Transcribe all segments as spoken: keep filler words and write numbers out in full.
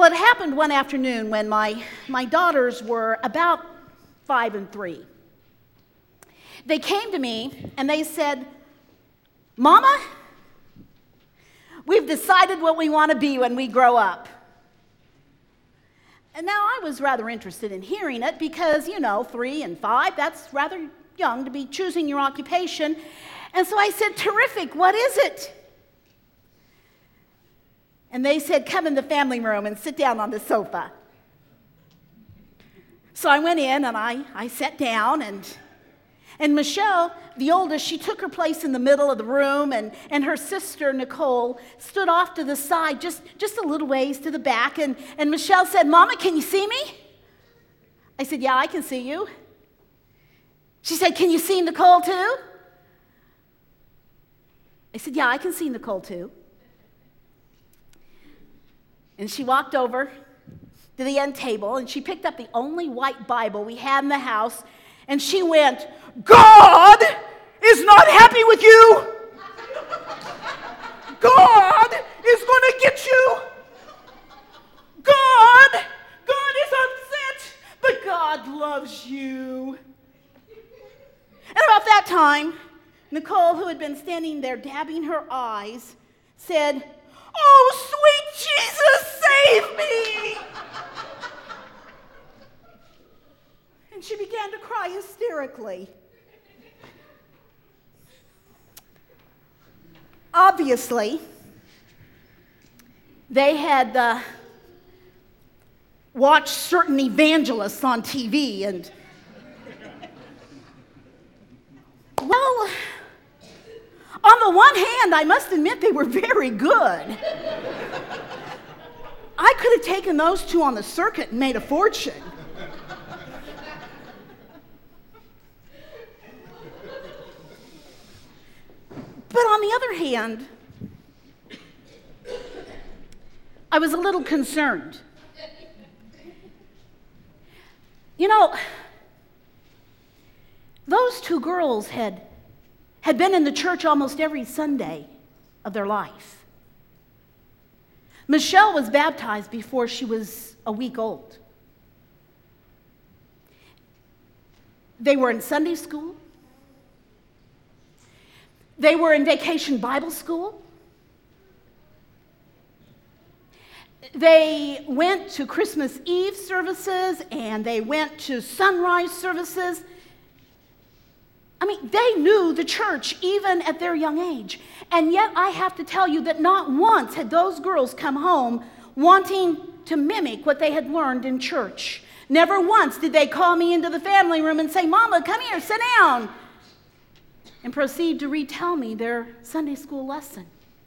Well, it happened one afternoon when my, my daughters were about five and three. They came to me and they said, "Mama, we've decided what we want to be when we grow up." And now I was rather interested in hearing it because, you know, three and five, that's rather young to be choosing your occupation. And so I said, "Terrific, what is it?" And they said, "Come in the family room and sit down on the sofa." So I went in and I, I sat down, and and Michelle, the oldest, she took her place in the middle of the room, and, and her sister, Nicole, stood off to the side, just, just a little ways to the back, and, and Michelle said, "Mama, can you see me?" I said, "Yeah, I can see you." She said, "Can you see Nicole too?" I said, "Yeah, I can see Nicole too." And she walked over to the end table, and she picked up the only white Bible we had in the house, and she went, "God is not happy with you. God is going to get you. God, God is upset, but God loves you." And about that time, Nicole, who had been standing there dabbing her eyes, said, "Oh, sweet Jesus, save me!" And she began to cry hysterically. Obviously, they had uh, watched certain evangelists on T V, and, well, on the one hand, I must admit they were very good. I could have taken those two on the circuit and made a fortune. But on the other hand, I was a little concerned. You know, those two girls had, had been in the church almost every Sunday of their life. Michelle was baptized before she was a week old. They were in Sunday school. They were in vacation Bible school. They went to Christmas Eve services, and they went to sunrise services. I mean, they knew the church even at their young age. And yet I have to tell you that not once had those girls come home wanting to mimic what they had learned in church. Never once did they call me into the family room and say, "Mama, come here, sit down," and proceed to retell me their Sunday school lesson.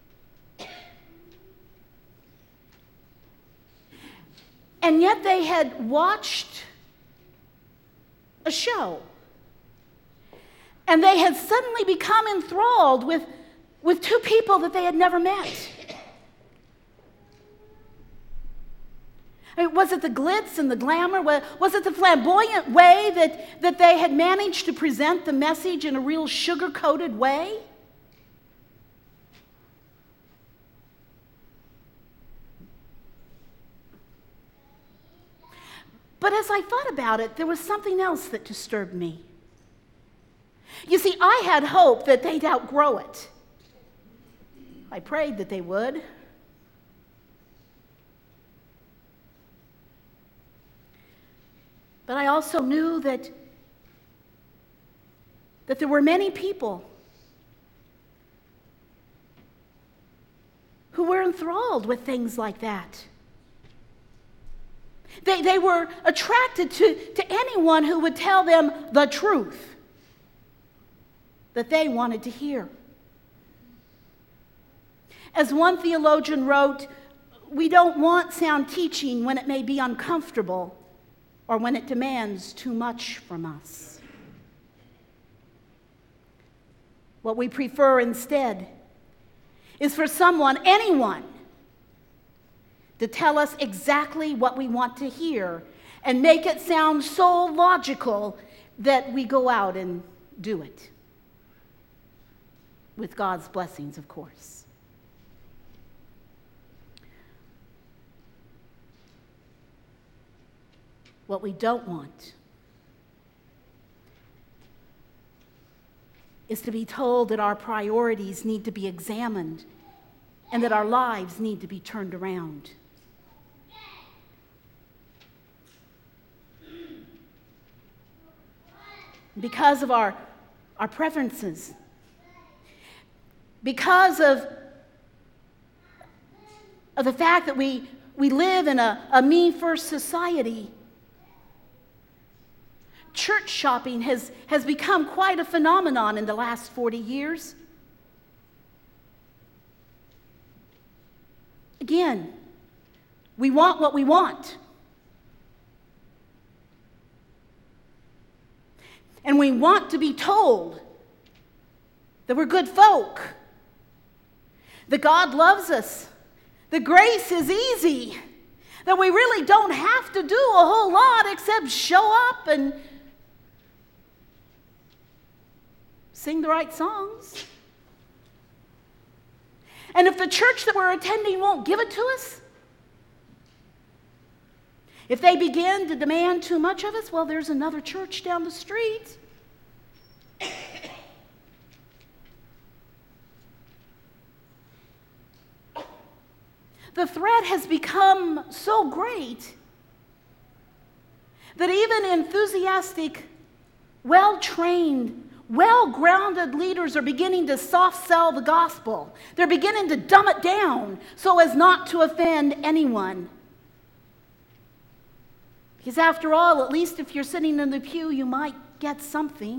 And yet they had watched a show, and they had suddenly become enthralled with, with two people that they had never met. I mean, was it the glitz and the glamour? Was it the flamboyant way that, that they had managed to present the message in a real sugar-coated way? But as I thought about it, there was something else that disturbed me. You see, I had hope that they'd outgrow it. I prayed that they would. But I also knew that, that there were many people who were enthralled with things like that. They, they were attracted to, to anyone who would tell them the truth that they wanted to hear. As one theologian wrote, "We don't want sound teaching when it may be uncomfortable or when it demands too much from us. What we prefer instead is for someone, anyone, to tell us exactly what we want to hear and make it sound so logical that we go out and do it. With God's blessings, of course. What we don't want is to be told that our priorities need to be examined and that our lives need to be turned around. Because of our, our preferences, because of, of the fact that we, we live in a, a me-first society, church shopping has, has become quite a phenomenon in the last forty years. Again, we want what we want. And we want to be told that we're good folk, that God loves us, that grace is easy, that we really don't have to do a whole lot except show up and sing the right songs. And if the church that we're attending won't give it to us, if they begin to demand too much of us, well, there's another church down the street. The threat has become so great that even enthusiastic, well-trained, well-grounded leaders are beginning to soft sell the gospel. They're beginning to dumb it down so as not to offend anyone. Because after all, at least if you're sitting in the pew, you might get something.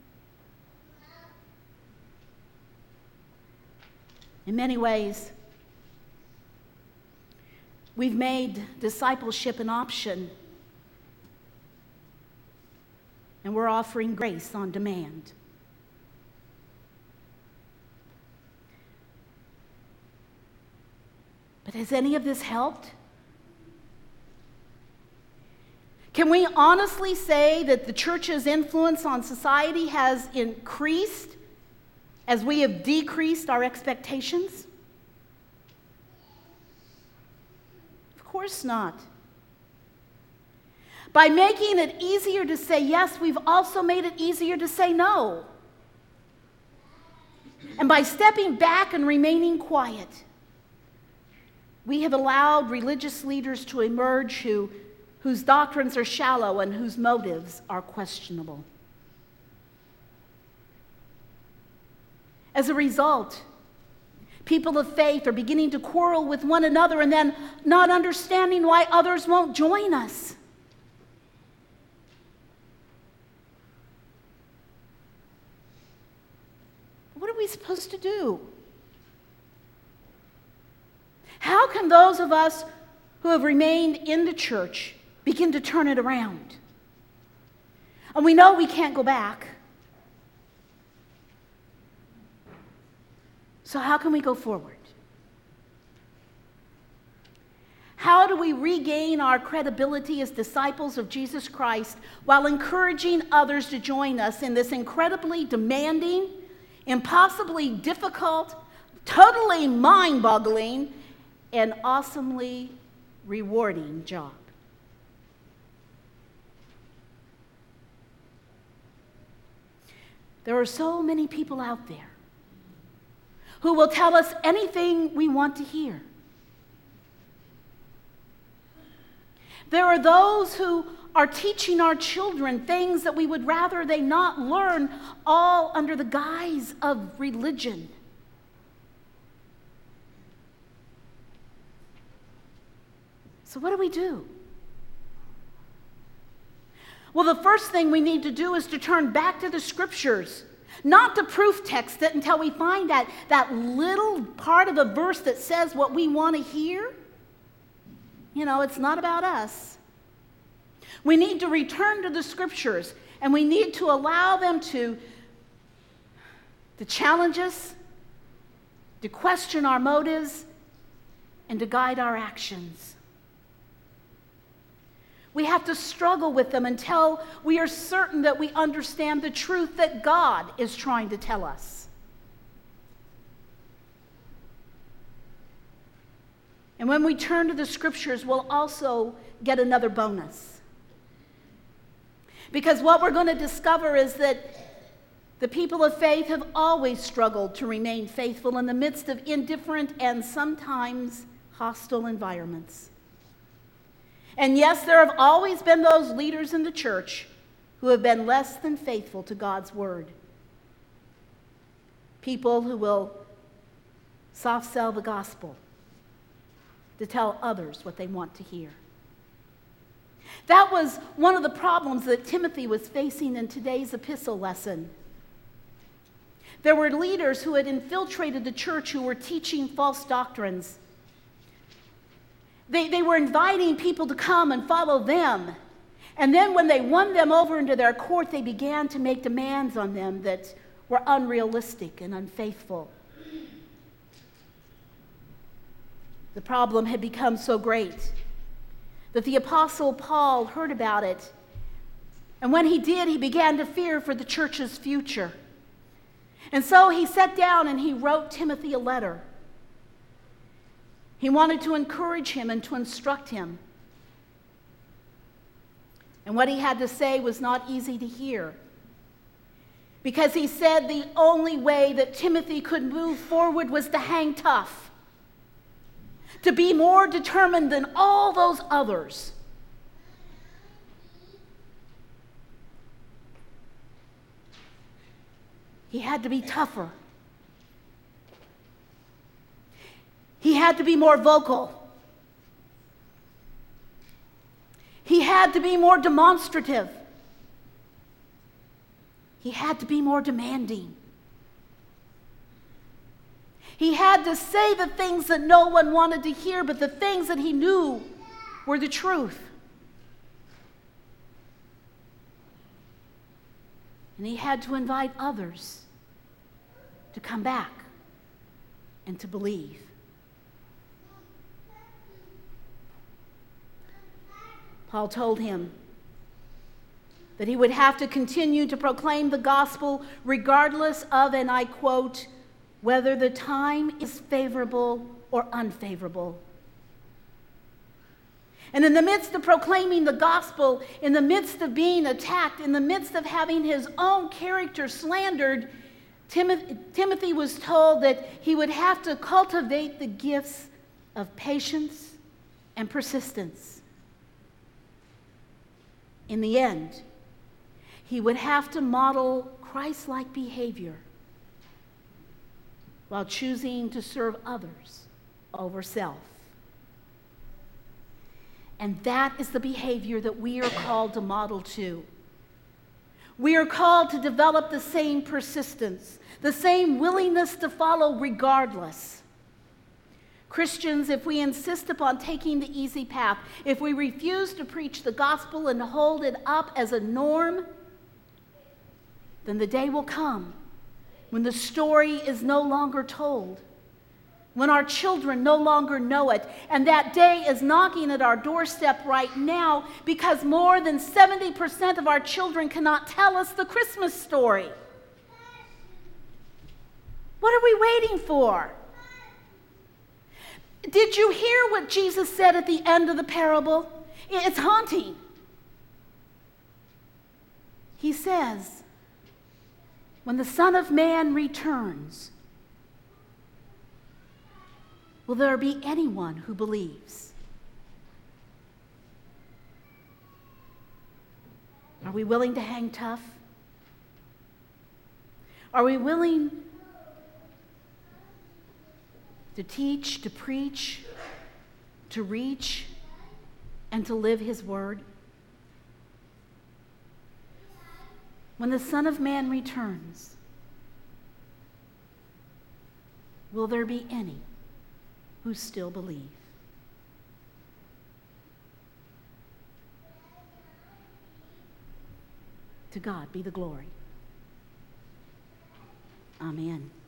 In many ways, we've made discipleship an option, and we're offering grace on demand. But has any of this helped? Can we honestly say that the church's influence on society has increased as we have decreased our expectations? Of course not. By making it easier to say yes, we've also made it easier to say no. And by stepping back and remaining quiet, we have allowed religious leaders to emerge who whose doctrines are shallow and whose motives are questionable. As a result, people of faith are beginning to quarrel with one another and then not understanding why others won't join us. What are we supposed to do? How can those of us who have remained in the church begin to turn it around? And we know we can't go back. So how can we go forward? How do we regain our credibility as disciples of Jesus Christ while encouraging others to join us in this incredibly demanding, impossibly difficult, totally mind-boggling, and awesomely rewarding job? There are so many people out there who will tell us anything we want to hear. There are those who are teaching our children things that we would rather they not learn, all under the guise of religion. So what do we do? Well, the first thing we need to do is to turn back to the scriptures, not to proof text it until we find that, that little part of a verse that says what we want to hear. You know, it's not about us. We need to return to the scriptures, and we need to allow them to, to challenge us, to question our motives, and to guide our actions. We have to struggle with them until we are certain that we understand the truth that God is trying to tell us. And when we turn to the scriptures, we'll also get another bonus. Because what we're going to discover is that the people of faith have always struggled to remain faithful in the midst of indifferent and sometimes hostile environments. And yes, there have always been those leaders in the church who have been less than faithful to God's word. People who will soft sell the gospel to tell others what they want to hear. That was one of the problems that Timothy was facing in today's epistle lesson. There were leaders who had infiltrated the church who were teaching false doctrines. They, they were inviting people to come and follow them. And then when they won them over into their court, they began to make demands on them that were unrealistic and unfaithful. The problem had become so great that the Apostle Paul heard about it. And when he did, he began to fear for the church's future. And so he sat down and he wrote Timothy a letter. He wanted to encourage him and to instruct him. And what he had to say was not easy to hear, because he said the only way that Timothy could move forward was to hang tough, to be more determined than all those others. He had to be tougher. He had to be more vocal. He had to be more demonstrative. He had to be more demanding. He had to say the things that no one wanted to hear, but the things that he knew were the truth. And he had to invite others to come back and to believe. Paul told him that he would have to continue to proclaim the gospel regardless of, and I quote, whether the time is favorable or unfavorable. And in the midst of proclaiming the gospel, in the midst of being attacked, in the midst of having his own character slandered, Timothy, Timothy was told that he would have to cultivate the gifts of patience and persistence. In the end, he would have to model Christ-like behavior while choosing to serve others over self. And that is the behavior that we are called to model too. We are called to develop the same persistence, the same willingness to follow regardless. Christians, if we insist upon taking the easy path, if we refuse to preach the gospel and hold it up as a norm, then the day will come when the story is no longer told, when our children no longer know it, and that day is knocking at our doorstep right now, because more than seventy percent of our children cannot tell us the Christmas story. What are we waiting for? Did you hear what Jesus said at the end of the parable? It's haunting. He says, when the Son of Man returns, will there be anyone who believes? Are we willing to hang tough? Are we willing to teach, to preach, to reach, and to live his word? When the Son of Man returns, will there be any who still believe? To God be the glory. Amen.